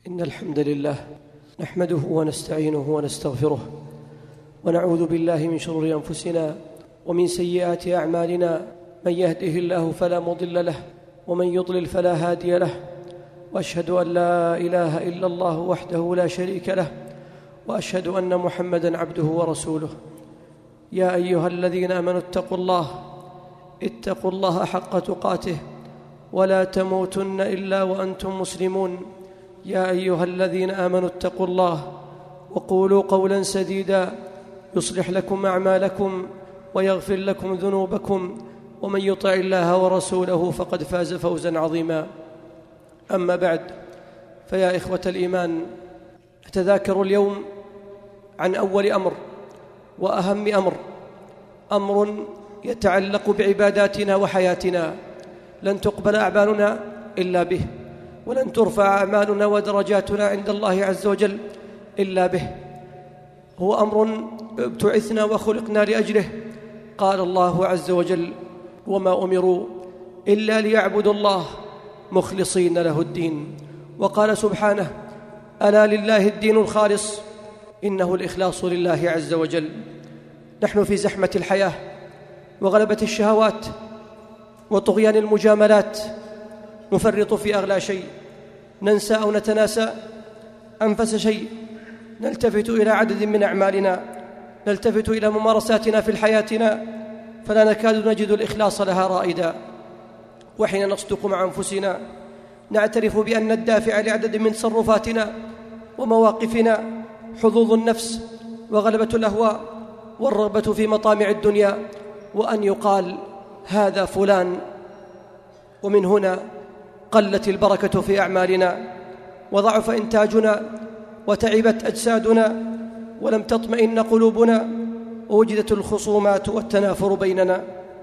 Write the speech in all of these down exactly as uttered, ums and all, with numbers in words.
إن الحمد لله نحمده ونستعينه ونستغفره ونعوذ بالله من شرور أنفسنا ومن سيئات أعمالنا، من يهده الله فلا مضل له ومن يضلل فلا هادي له، وأشهد أن لا إله إلا الله وحده لا شريك له، وأشهد أن محمدًا عبده ورسوله. يا أيها الذين آمنوا اتقوا الله اتقوا الله حق تقاته ولا تموتن إلا وأنتم مسلمون. يا أيها الذين آمنوا اتقوا الله وقولوا قولا سديدا يصلح لكم أعمالكم ويغفر لكم ذنوبكم، ومن يطع الله ورسوله فقد فاز فوزا عظيما. أما بعد، فيا إخوة الإيمان، نتذاكر اليوم عن أول أمر وأهم أمر، أمر يتعلق بعباداتنا وحياتنا. لن تقبل أعمالنا إلا به، ولن ترفع أعمالنا ودرجاتنا عند الله عز وجل إلا به. هو أمر ابتعثنا وخلقنا لأجله. قال الله عز وجل: وما أمروا إلا ليعبدوا الله مخلصين له الدين. وقال سبحانه: ألا لله الدين الخالص، إنه الإخلاص لله عز وجل. نحن في زحمة الحياة وغلبة الشهوات وطغيان المجاملات نفرط في أغلى شيء، ننسى أو نتناسى أنفس شيء، نلتفت إلى عدد من أعمالنا، نلتفت إلى ممارساتنا في حياتنا، فلا نكاد نجد الإخلاص لها رائدا. وحين نصدق مع أنفسنا نعترف بأن الدافع لعدد من تصرفاتنا ومواقفنا حظوظ النفس وغلبة الأهواء والرغبة في مطامع الدنيا، وأن يقال هذا فلان. ومن هنا قلت البركة في أعمالنا، وضعف إنتاجنا، وتعبت أجسادنا، ولم تطمئن قلوبنا، ووجدت الخصومات والتنافر بيننا.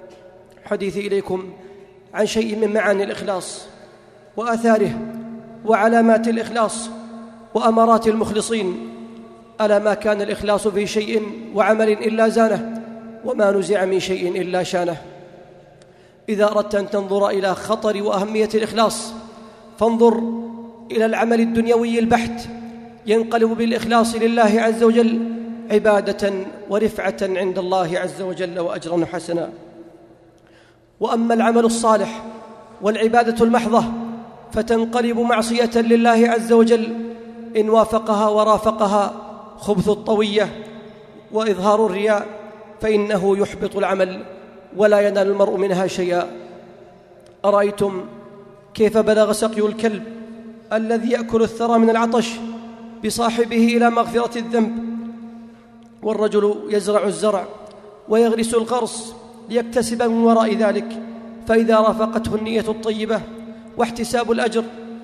حديثي إليكم عن شيء من معاني الإخلاص وآثاره وعلامات الإخلاص وأمارات المخلصين. ألا ما كان الإخلاص في شيء وعمل إلا زانه، وما نزع من شيء إلا شانه. إذا أردت أن تنظر إلى خطر وأهمية الإخلاص فانظر إلى العمل الدنيوي البحت، ينقلب بالإخلاص لله عز وجل عبادة ورفعة عند الله عز وجل وأجرا حسنا. وأما العمل الصالح والعبادة المحضة فتنقلب معصية لله عز وجل إن وافقها ورافقها خبث الطوية وإظهار الرياء، فإنه يحبط العمل ولا ينال المرء منها شيئا. أرأيتم كيف بلغ سقي الكلب الذي يأكل الثرى من العطش بصاحبه إلى مغفرة الذنب، والرجل يزرع الزرع ويغرس الغرس ليكتسب من وراء ذلك، فإذا رافقته النية الطيبة واحتساب الأجر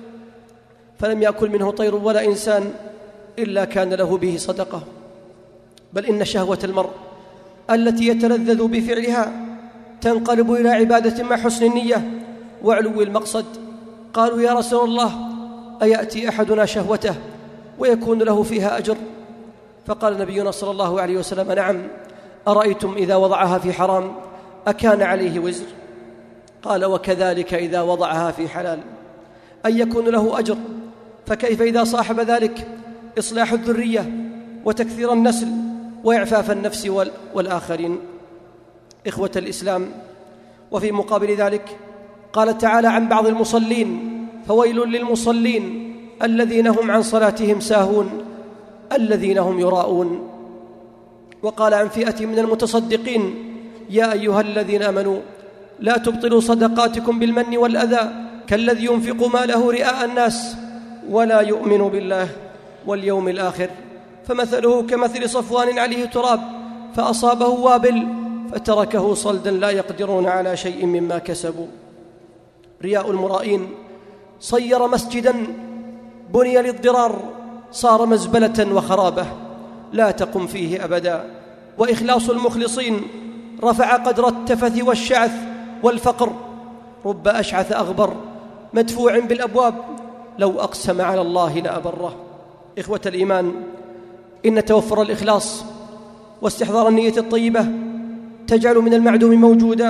فلم يأكل منه طير ولا إنسان إلا كان له به صدقة. بل إن شهوة المرء التي يتلذذ بفعلها تنقلب إلى عبادة مع حسن النية وعلو المقصد. قالوا: يا رسول الله، أيأتي أحدنا شهوته ويكون له فيها أجر؟ فقال نبينا صلى الله عليه وسلم: نعم، أرأيتم إذا وضعها في حرام أكان عليه وزر؟ قال: وكذلك إذا وضعها في حلال أن يكون له أجر، فكيف إذا صاحب ذلك إصلاح الذرية وتكثير النسل وإعفاف النفس والآخرين. إخوة الإسلام، وفي مقابل ذلك قال تعالى عن بعض المصلين: فويل للمصلين الذين هم عن صلاتهم ساهون الذين هم يراءون. وقال عن فئة من المتصدقين: يا أيها الذين آمنوا لا تبطلوا صدقاتكم بالمن والأذى كالذي ينفق ماله رئاء الناس ولا يؤمن بالله واليوم الآخر، فمثله كمثل صفوان عليه تراب فأصابه وابل فتركه صلدا لا يقدرون على شيء مما كسبوا. رياء المرائين صير مسجدا بني للضرار صار مزبلة وخرابة لا تقم فيه أبدا. وإخلاص المخلصين رفع قدر التفث والشعث والفقر، رب أشعث أغبر مدفوع بالأبواب لو أقسم على الله لأبره. إخوة الإيمان، إن توفر الإخلاص واستحضار النية الطيبة تجعل من المعدوم موجودا،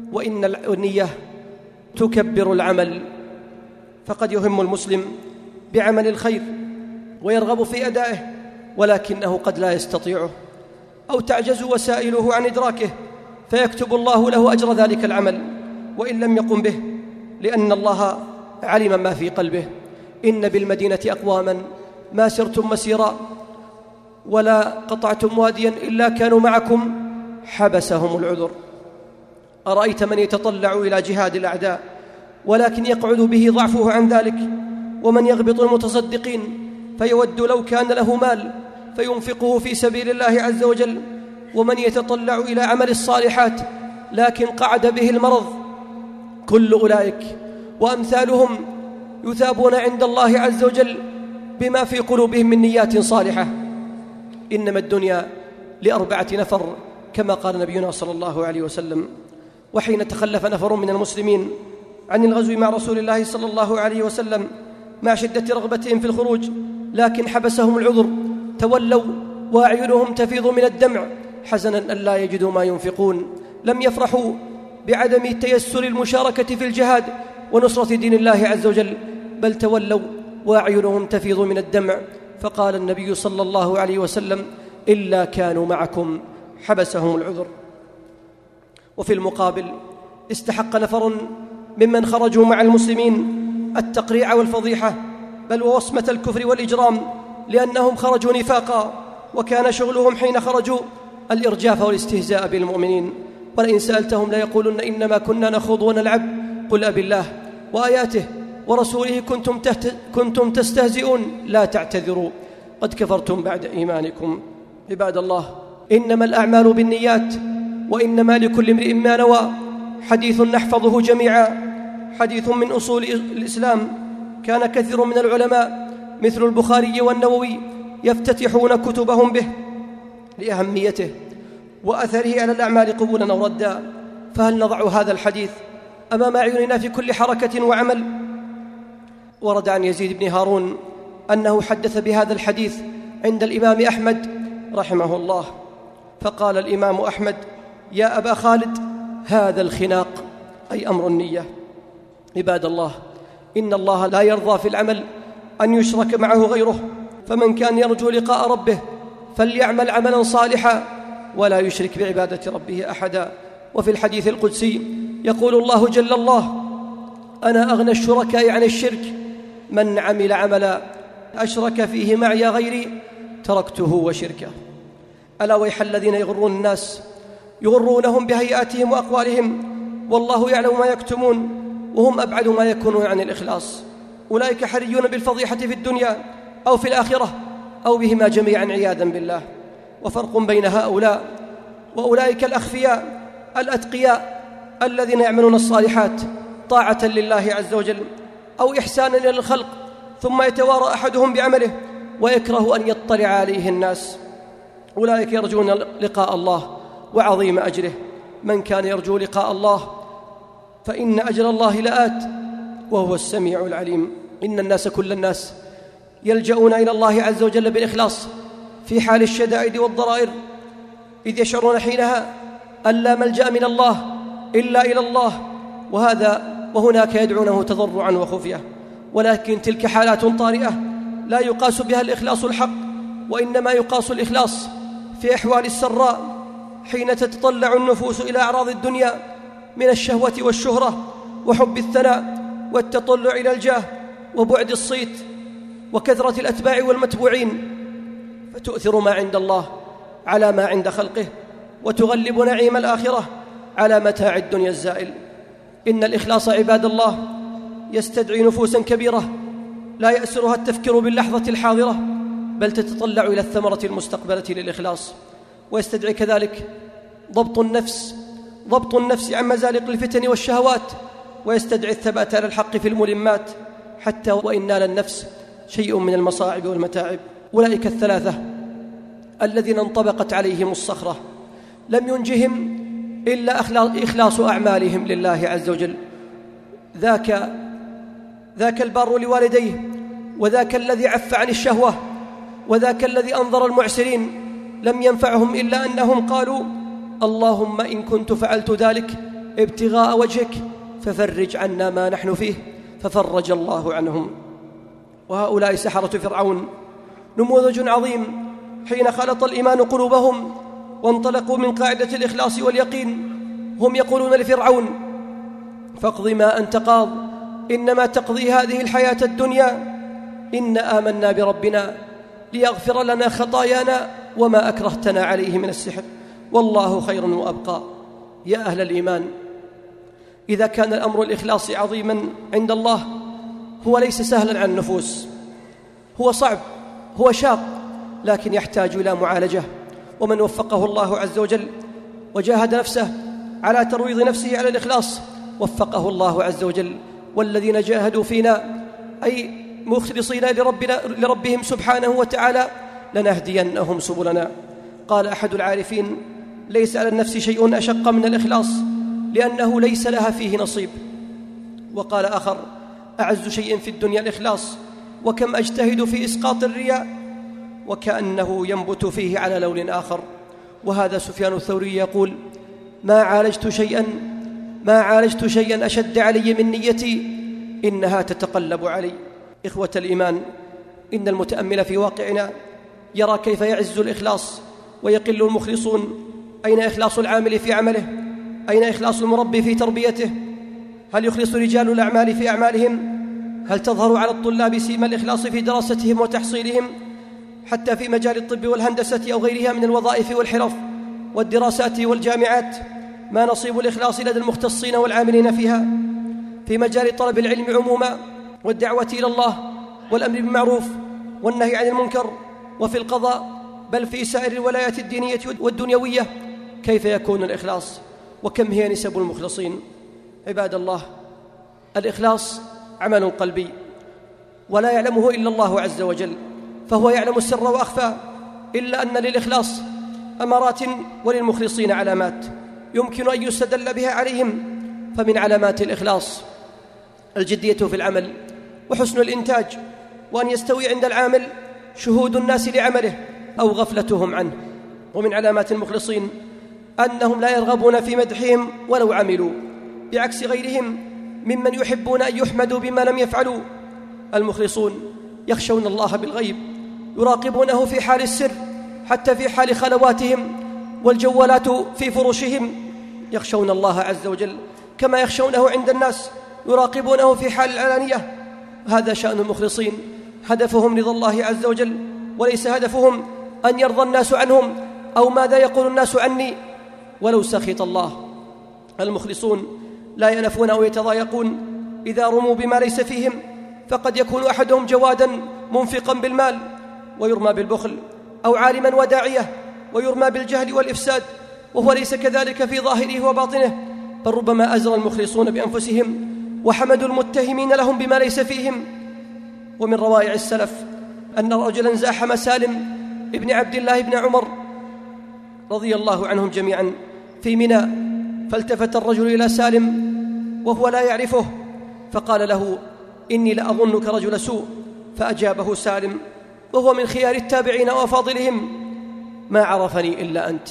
وإن النية تكبر العمل. فقد يهم المسلم بعمل الخير ويرغب في أدائه ولكنه قد لا يستطيعه، أو تعجز وسائله عن إدراكه فيكتب الله له أجر ذلك العمل وإن لم يقم به، لأن الله علم ما في قلبه. إن بالمدينة أقواما ما سرتم مسيرا ولا قطعتم واديا إلا كانوا معكم حبسهم العذر. أرأيت من يتطلع إلى جهاد الأعداء ولكن يقعد به ضعفه عن ذلك، ومن يغبط المتصدقين فيود لو كان له مال فينفقه في سبيل الله عز وجل، ومن يتطلع إلى عمل الصالحات لكن قعد به المرض. كل أولئك وأمثالهم يثابون عند الله عز وجل بما في قلوبهم من نيات صالحة. إنما الدنيا لأربعة نفر كما قال نبينا صلى الله عليه وسلم. وحين تخلف نفر من المسلمين عن الغزو مع رسول الله صلى الله عليه وسلم مع شدة رغبتهم في الخروج لكن حبسهم العذر، تولوا وأعينهم تفيض من الدمع حزنا أن لا يجدوا ما ينفقون. لم يفرحوا بعدم تيسر المشاركة في الجهاد ونصرة دين الله عز وجل، بل تولوا وأعينهم تفيض من الدمع. فقال النبي صلى الله عليه وسلم: إلا كانوا معكم حبسهم العذر. وفي المقابل استحق نفر ممن خرجوا مع المسلمين التقريع والفضيحة بل ووصمة الكفر والإجرام، لأنهم خرجوا نفاقا، وكان شغلهم حين خرجوا الإرجاف والاستهزاء بالمؤمنين. ولئن سألتهم ليقولن إنما كنا نخوض ونلعب قل أبي الله وآياته ورسوله كنتم, كنتم تستهزئون لا تعتذروا قد كفرتم بعد إيمانكم. عباد الله، إنما الأعمال بالنيات وإنما لكل امرئ ما نوى. حديث نحفظه جميعا، حديث من أصول الإسلام، كان كثير من العلماء مثل البخاري والنووي يفتتحون كتبهم به لأهميته وأثره على الأعمال قبولا أو ردا. فهل نضع هذا الحديث أمام أعيننا في كل حركة وعمل؟ ورد عن يزيد بن هارون أنه حدث بهذا الحديث عند الإمام أحمد رحمه الله، فقال الإمام أحمد: يا أبا خالد، هذا الخناق، أي أمر النية. عباد الله، إن الله لا يرضى في العمل أن يشرك معه غيره، فمن كان يرجو لقاء ربه فليعمل عملا صالحا ولا يشرك بعبادة ربه أحدا. وفي الحديث القدسي يقول الله جل الله: أنا أغنى الشركاء عن الشرك، من عمل عملا أشرك فيه معي غيري تركته وشركه. ألا ويح الذين يغرون الناس يغرونهم بهيئاتهم وأقوالهم والله يعلم ما يكتمون وهم أبعد ما يكونون عن الإخلاص. أولئك حريون بالفضيحة في الدنيا أو في الآخرة أو بهما جميعا عياذا بالله. وفرق بين هؤلاء وأولئك الأخفياء الأتقياء الذين يعملون الصالحات طاعة لله عز وجل أو إحسانا إلى الخلق، ثم يتوارى أحدهم بعمله ويكره أن يطلع عليه الناس. أولئك يرجون لقاء الله وعظيم أجره. من كان يرجو لقاء الله فإن أجر الله لآت وهو السميع العليم. إن الناس كل الناس يلجؤون إلى الله عز وجل بالإخلاص في حال الشدائد والضرائر، إذ يشعرون حينها أن لا ملجأ من الله إلا إلى الله، وهذا وهناك يدعونه تضرعا وخفية. ولكن تلك حالات طارئة لا يقاس بها الإخلاص الحق، وإنما يقاس الإخلاص في أحوال السراء حين تتطلع النفوس إلى أعراض الدنيا من الشهوة والشهرة وحب الثناء والتطلع إلى الجاه وبعد الصيت وكثرة الأتباع والمتبوعين، فتؤثر ما عند الله على ما عند خلقه وتغلب نعيم الآخرة على متاع الدنيا الزائل. إن الإخلاص عباد الله يستدعي نفوسا كبيرة لا يأسرها التفكير باللحظة الحاضرة، بل تتطلع إلى الثمرة المستقبلة للإخلاص. ويستدعي كذلك ضبط النفس ضبط النفس عن مزالق الفتن والشهوات، ويستدعي الثبات على الحق في الملمات حتى وإن نال النفس شيء من المصاعب والمتاعب. أولئك الثلاثة الذين انطبقت عليهم الصخرة لم ينجهم إلا إخلاص أعمالهم لله عز وجل. ذاك ذاك البار لوالديه، وذاك الذي عف عن الشهوة، وذاك الذي أنظر المعسرين، لم ينفعهم إلا أنهم قالوا: اللهم إن كنت فعلت ذلك ابتغاء وجهك ففرج عنا ما نحن فيه، ففرج الله عنهم. وهؤلاء سحرة فرعون نموذج عظيم حين خلط الإيمان قلوبهم وانطلقوا من قاعدة الإخلاص واليقين. هم يقولون لفرعون: فاقض ما أنت قاض إنما تقضي هذه الحياة الدنيا إنا آمنا بربنا ليغفر لنا خطايانا وما أكرهتنا عليه من السحر والله خير وأبقى. يا أهل الإيمان، إذا كان الأمر الإخلاص عظيما عند الله، هو ليس سهلا على النفوس، هو صعب، هو شاق، لكن يحتاج إلى معالجة. ومن وفقه الله عز وجل وجاهد نفسه على ترويض نفسه على الإخلاص وفقه الله عز وجل. والذين جاهدوا فينا أي مخلصين لربنا لربهم سبحانه وتعالى لنهدينهم سبلنا. قال أحد العارفين: ليس على النفس شيء أشق من الإخلاص لأنه ليس لها فيه نصيب. وقال آخر: أعز شيء في الدنيا الإخلاص، وكم أجتهد في إسقاط الرياء وكأنه ينبت فيه على لون آخر. وهذا سفيان الثوري يقول: ما عالجت شيئا ما عالجت شيئا أشد علي من نيتي إنها تتقلب علي. إخوة الإيمان، إن المتأمل في واقعنا يرى كيف يعز الإخلاص ويقل المخلصون. أين إخلاص العامل في عمله؟ أين إخلاص المربي في تربيته؟ هل يخلص رجال الأعمال في أعمالهم؟ هل تظهر على الطلاب سيما الإخلاص في دراستهم وتحصيلهم؟ حتى في مجال الطب والهندسة أو غيرها من الوظائف والحرف والدراسات والجامعات، ما نصيب الإخلاص لدى المختصين والعاملين فيها؟ في مجال طلب العلم عموما والدعوة إلى الله والأمر بالمعروف والنهي عن المنكر وفي القضاء، بل في سائر الولايات الدينية والدنيوية، كيف يكون الإخلاص؟ وكم هي نسب المخلصين؟ عباد الله، الإخلاص عمل قلبي ولا يعلمه إلا الله عز وجل، فهو يعلم السر وأخفى، إلا أن للإخلاص أمارات وللمخلصين علامات يمكن أن يستدل بها عليهم. فمن علامات الإخلاص الجدية في العمل وحسن الإنتاج، وأن يستوي عند العامل شهود الناس لعمله أو غفلتهم عنه. ومن علامات المخلصين أنهم لا يرغبون في مدحهم ولو عملوا، بعكس غيرهم ممن يحبون أن يحمدوا بما لم يفعلوا. المخلصون يخشون الله بالغيب، يراقبونه في حال السر حتى في حال خلواتهم والجوالات في فرشهم، يخشون الله عز وجل كما يخشونه عند الناس، يراقبونه في حال العلانية. هذا شأن المخلصين، هدفهم رضا الله عز وجل، وليس هدفهم أن يرضى الناس عنهم أو ماذا يقول الناس عني ولو سخط الله. المخلصون لا ينفون أو يتضايقون إذا رموا بما ليس فيهم، فقد يكون أحدهم جوادا منفقا بالمال ويرمى بالبخل، أو عالما وداعية ويرمى بالجهل والإفساد، وهو ليس كذلك في ظاهره وباطنه، بل ربما أزرى المخلصون بأنفسهم وحمدوا المتهمين لهم بما ليس فيهم. ومن روائع السلف أن رجلا زاحم سالم ابن عبد الله بن عمر رضي الله عنهم جميعا في منى، فالتفت الرجل إلى سالم وهو لا يعرفه فقال له: إني لأظنك رجل سوء. فأجابه سالم وهو من خيار التابعين وأفاضلهم: ما عرفني إلا أنت.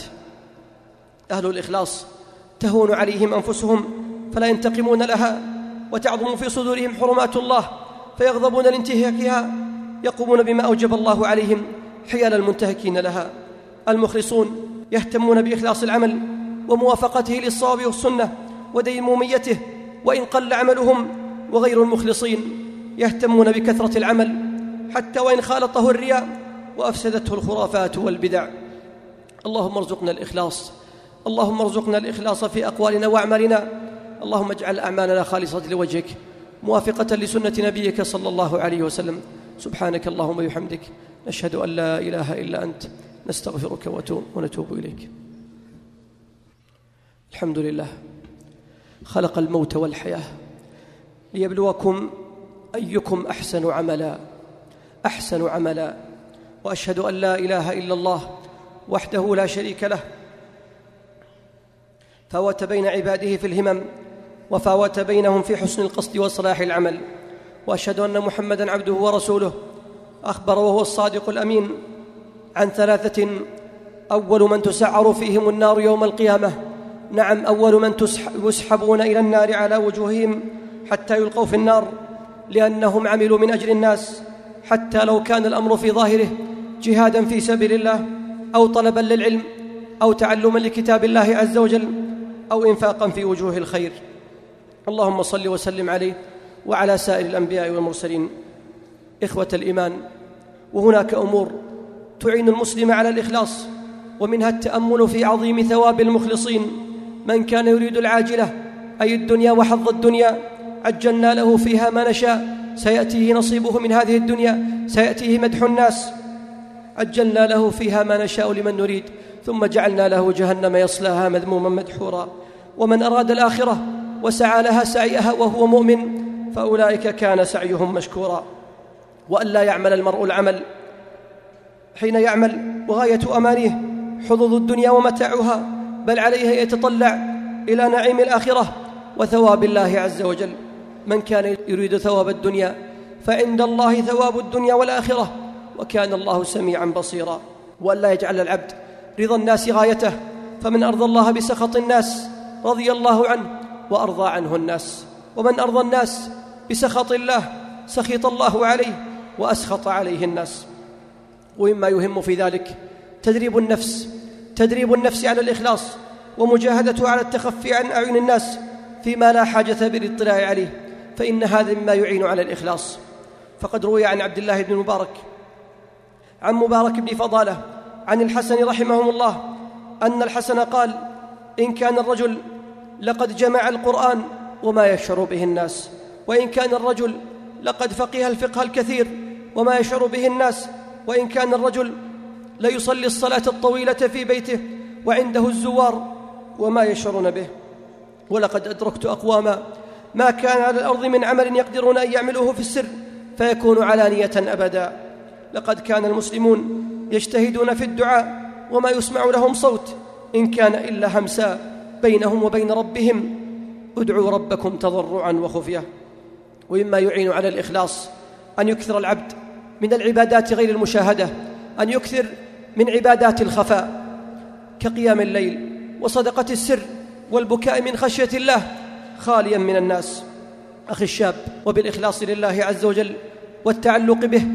أهل الإخلاص تهون عليهم أنفسهم فلا ينتقمون لها، وتعظم في صدورهم حرمات الله فيغضبون لانتهاكها، يقومون بما أوجب الله عليهم حيال المنتهكين لها. المخلصون يهتمون بإخلاص العمل وموافقته للصواب والسنة وديموميته وإن قل عملهم، وغير المخلصين يهتمون بكثرة العمل حتى وإن خالطه الرياء وأفسدته الخرافات والبدع. اللهم ارزقنا الإخلاص، اللهم ارزقنا الإخلاص في أقوالنا وأعمالنا. اللهم اجعل أعمالنا خالصة لوجهك موافقة لسنة نبيك صلى الله عليه وسلم. سبحانك اللهم وبحمدك، نشهد أن لا إله إلا أنت، نستغفرك ونتوب إليك. الحمد لله خلق الموت والحياة ليبلوكم أيكم أحسن عملا أحسن عملا وأشهد أن لا إله إلا الله وحده لا شريك له، فاوت بين عباده في الهمم وفاوت بينهم في حسن القصد وصلاح العمل. وأشهد أن محمدًا عبده ورسوله، أخبر وهو الصادق الأمين عن ثلاثة: أول من تسعر فيهم النار يوم القيامة، نعم أول من يسحبون إلى النار على وجوههم حتى يلقوا في النار، لأنهم عملوا من أجل الناس حتى لو كان الأمر في ظاهره جهادا في سبيل الله أو طلبا للعلم أو تعلما لكتاب الله عز وجل أو إنفاقا في وجوه الخير. اللهم صل وسلم عليه وعلى سائر الأنبياء والمرسلين. إخوة الإيمان، وهناك أمور تعين المسلم على الإخلاص، ومنها التأمل في عظيم ثواب المخلصين. من كان يريد العاجلة أي الدنيا وحظ الدنيا عجلنا له فيها ما نشاء، سيأتيه نصيبه من هذه الدنيا، سيأتيه مدح الناس، عجلنا له فيها ما نشاء لمن نريد، ثم جعلنا له جهنم يصلاها مذموما مدحورا. ومن أراد الآخرة وسعى لها سعيها وهو مؤمن فأولئك كان سعيهم مشكورا. وأن لا يعمل المرء العمل حين يعمل وغاية أمانيه حظوظ الدنيا ومتاعها، بل عليه يتطلع إلى نعيم الآخرة وثواب الله عز وجل. من كان يريد ثواب الدنيا فعند الله ثواب الدنيا والآخرة، وكان الله سميعا بصيرا. وأن لا يجعل العبد رضا الناس غايته، فمن أرضى الله بسخط الناس رضي الله عنه وأرضى عنه الناس، ومن أرضى الناس بسخط الله سخط الله عليه وأسخط عليه الناس. ومما يهم في ذلك تدريب النفس تدريب النفس على الإخلاص، ومجاهدته على التخفي عن أعين الناس فيما لا حاجة بالاطلاع عليه، فإن هذا مما يعين على الإخلاص. فقد روي عن عبد الله بن مبارك عن مبارك بن فضالة عن الحسن رحمه الله أن الحسن قال: إن كان الرجل لقد جمع القرآن وما يشعر به الناس، وإن كان الرجل لقد فقه الفقه الكثير وما يشعر به الناس، وإن كان الرجل ليصلي الصلاة الطويلة في بيته وعنده الزوار وما يشعرون به. ولقد أدركت أقواما ما كان على الأرض من عمل يقدرون أن يعملوه في السر فيكون علانية أبدا. لقد كان المسلمون يجتهدون في الدعاء وما يسمع لهم صوت، إن كان إلا همسا بينهم وبين ربهم: ادعوا ربكم تضرعا وخفية. ومما يعين على الإخلاص أن يكثر العبد من العبادات غير المشاهدة، أن يكثر من عبادات الخفاء كقيام الليل وصدقة السر والبكاء من خشية الله خاليا من الناس. أخي الشاب، وبالإخلاص لله عز وجل والتعلق به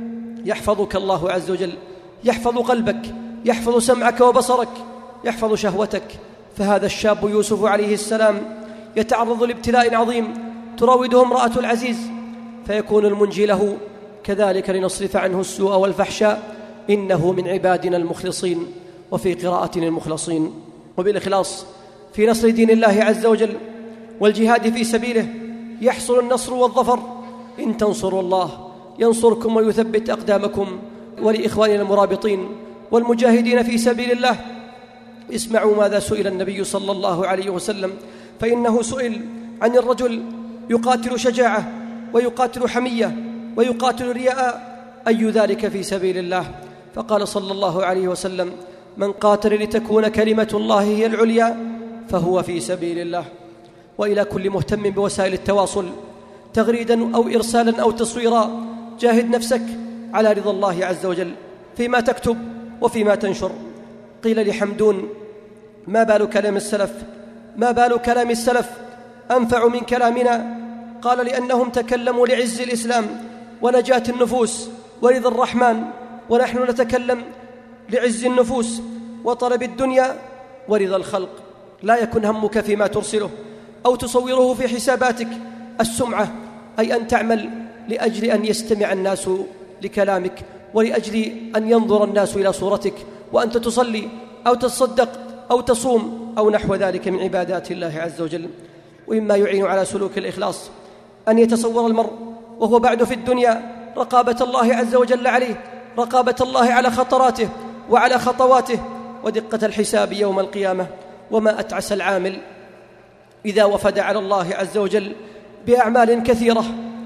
يحفظك الله عز وجل، يحفظ قلبك، يحفظ سمعك وبصرك، يحفظ شهوتك. فهذا الشاب يوسف عليه السلام يتعرض لابتلاء عظيم تراوده امرأة العزيز، فيكون المنجي له كذلك لنصرف عنه السوء والفحشاء، إنه من عبادنا المخلصين، وفي قراءة المخلصين. وبالإخلاص في نصر دين الله عز وجل والجهاد في سبيله يحصل النصر والظفر. إن تنصروا الله ينصركم ويثبت أقدامكم. ولإخواننا المرابطين والمجاهدين في سبيل الله، اسمعوا ماذا سئل النبي صلى الله عليه وسلم، فإنه سئل عن الرجل يقاتل شجاعة ويقاتل حمية ويقاتل رياء، أي ذلك في سبيل الله؟ فقال صلى الله عليه وسلم: من قاتل لتكون كلمة الله هي العليا فهو في سبيل الله. وإلى كل مهتم بوسائل التواصل تغريدا أو إرسالا أو تصويرا، جاهد نفسك على رضا الله عز وجل فيما تكتب وفيما تنشر. قيل لحمدون: ما بال كلام السلف ما بال كلام السلف أنفع من كلامنا؟ قال: لأنهم تكلموا لعز الإسلام ونجاة النفوس ورضا الرحمن، ونحن نتكلم لعز النفوس وطلب الدنيا ورضا الخلق. لا يكن همك فيما ترسله أو تصوره في حساباتك السمعة، أي أن تعمل لأجل أن يستمع الناس لكلامك، ولأجل أن ينظر الناس إلى صورتك وأنت تصلي أو تصدق أو تصوم أو نحو ذلك من عبادات الله عز وجل. ومما يعين على سلوك الإخلاص أن يتصور المرء وهو بعد في الدنيا رقابة الله عز وجل عليه، رقابة الله على خطراته وعلى خطواته، ودقة الحساب يوم القيامة. وما أتعس العامل إذا وفد على الله عز وجل بأعمال كثيرة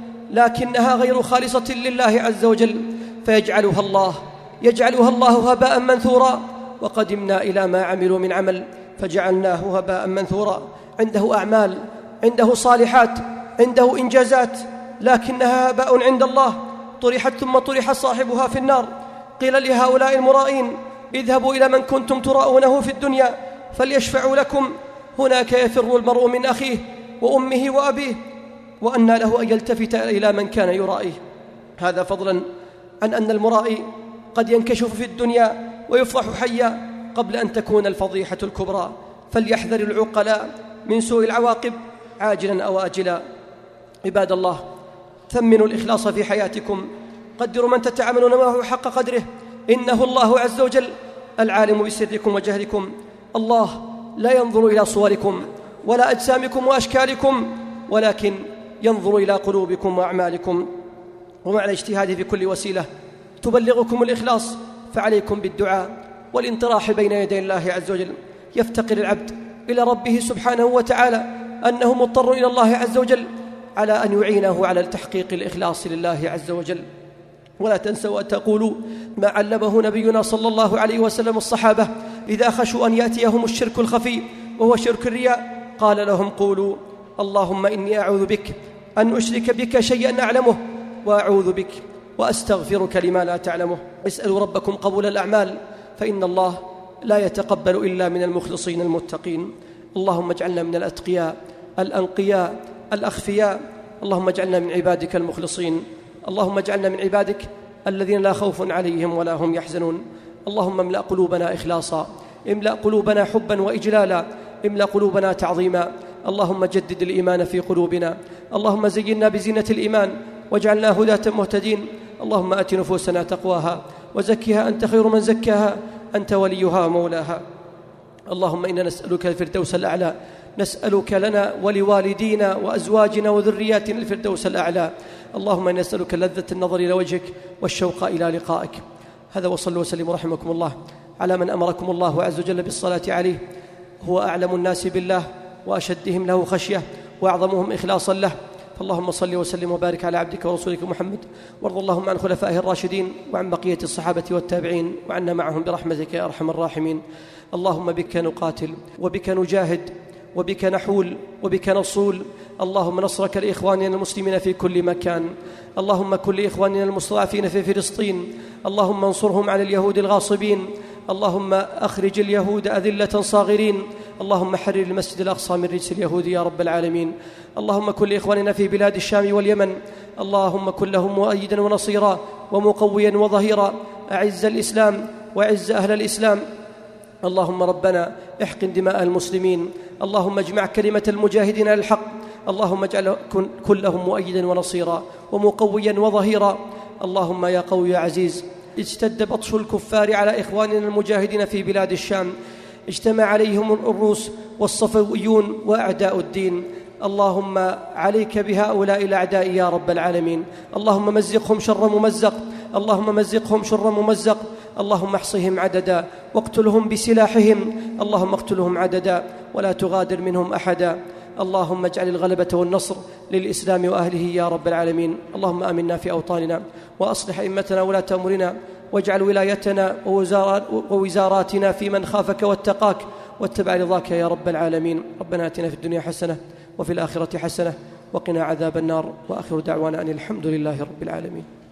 لكنها غير خالصة لله عز وجل، فيجعلها الله يجعلها الله هباء منثورا. وقدمنا إلى ما عملوا من عمل فجعلناه هباء منثورا. عنده أعمال، عنده صالحات، عنده إنجازات، لكنها هباء عند الله، طرحت ثم طرح صاحبها في النار. قيل لهؤلاء المرائين: اذهبوا إلى من كنتم تراؤونه في الدنيا فليشفعوا لكم، هناك يفر المرء من أخيه وأمه وأبيه، وأنى له أن يلتفت إلى من كان يرائيه. هذا فضلا عن أن المرائي قد ينكشف في الدنيا ويفضح حيا قبل أن تكون الفضيحة الكبرى، فليحذر العقلاء من سوء العواقب عاجلا أو آجلا. عباد الله، ثمنوا الإخلاص في حياتكم، قدروا من تتعاملون معه حق قدره، إنه الله عز وجل العالم بسركم وجهركم. الله لا ينظر إلى صوركم ولا أجسامكم وأشكالكم، ولكن ينظر إلى قلوبكم وأعمالكم. ومع الاجتهاد في كل وسيلة تبلغكم الإخلاص فعليكم بالدعاء والانطراح بين يدي الله عز وجل. يفتقر العبد إلى ربه سبحانه وتعالى أنه مضطر إلى الله عز وجل على أن يعينه على تحقيق الإخلاص لله عز وجل. ولا تنسوا أن تقولوا ما علمه نبينا صلى الله عليه وسلم الصحابة إذا خشوا أن يأتيهم الشرك الخفي وهو شرك الرياء، قال لهم قولوا اللهم إني أعوذ بك أن أشرك بك شيئا أعلمه، وأعوذ بك وأستغفرك لما لا تعلمه. اسألوا ربكم قبول الأعمال، فإن الله لا يتقبل إلا من المخلصين المتقين. اللهم اجعلنا من الأتقياء الأنقياء الأخفياء، اللهم اجعلنا من عبادك المخلصين، اللهم اجعلنا من عبادك الذين لا خوف عليهم ولا هم يحزنون. اللهم املأ قلوبنا إخلاصا، املأ قلوبنا حبا وإجلالا، املأ قلوبنا تعظيما. اللهم جدد الإيمان في قلوبنا، اللهم زينا بزينة الإيمان واجعلنا هداة مهتدين. اللهم آت نفوسنا تقواها وزكها أنت خير من زكاها، أنت وليها ومولاها. اللهم إنا نسألك الفردوس الأعلى، نسألك لنا ولوالدينا وأزواجنا وذرياتنا الفردوس الأعلى. اللهم إنا نسألك لذة النظر إلى وجهك والشوق إلى لقائك. هذا، وصلوا وسلموا رحمكم الله على من أمركم الله عز وجل بالصلاة عليه، هو أعلم الناس بالله وأشدهم له خشية وأعظمهم إخلاصا له. فاللهم صل وسلم وبارك على عبدك ورسولك محمد، وارض اللهم عن خلفائه الراشدين وعن بقية الصحابة والتابعين وعنا معهم برحمتك يا أرحم الراحمين. اللهم بك نقاتل وبك نجاهد وبك نحول وبك نصول. اللهم نصرك لإخواننا المسلمين في كل مكان. اللهم كن لإخواننا المستضعفين في فلسطين، اللهم انصرهم على اليهود الغاصبين. اللهم أخرج اليهود أذلة صاغرين. اللهم حرر المسجد الأقصى من رجس اليهود يا رب العالمين. اللهم كن لإخواننا في بلاد الشام واليمن، اللهم كن لهم مؤيدا ونصيرا ومقويا وظهيرا. أعز الإسلام وأعز أهل الإسلام. اللهم ربنا احقن دماء المسلمين، اللهم اجمع كلمة المجاهدين على الحق، اللهم اجعل كن لهم مؤيدا ونصيرا ومقويا وظهيرا. اللهم يا قوي يا عزيز، اشتد بطش الكفار على إخواننا المجاهدين في بلاد الشام، اجتمع عليهم الروس والصفويون وأعداء الدين. اللهم عليك بهؤلاء الأعداء يا رب العالمين. اللهم مزقهم شر ممزق، اللهم مزقهم شر ممزق. اللهم احصهم عددا واقتلهم بسلاحهم، اللهم اقتلهم عددا ولا تغادر منهم أحدا. اللهم اجعل الغلبة والنصر للإسلام وأهله يا رب العالمين. اللهم آمنا في أوطاننا وأصلح أئمتنا ولاة أمورنا، واجعل ولايتنا ووزاراتنا في من خافك واتقاك واتبع رضاك يا رب العالمين. ربنا آتنا في الدنيا حسنة وفي الآخرة حسنة وقنا عذاب النار، وآخر دعوانا أن الحمد لله رب العالمين.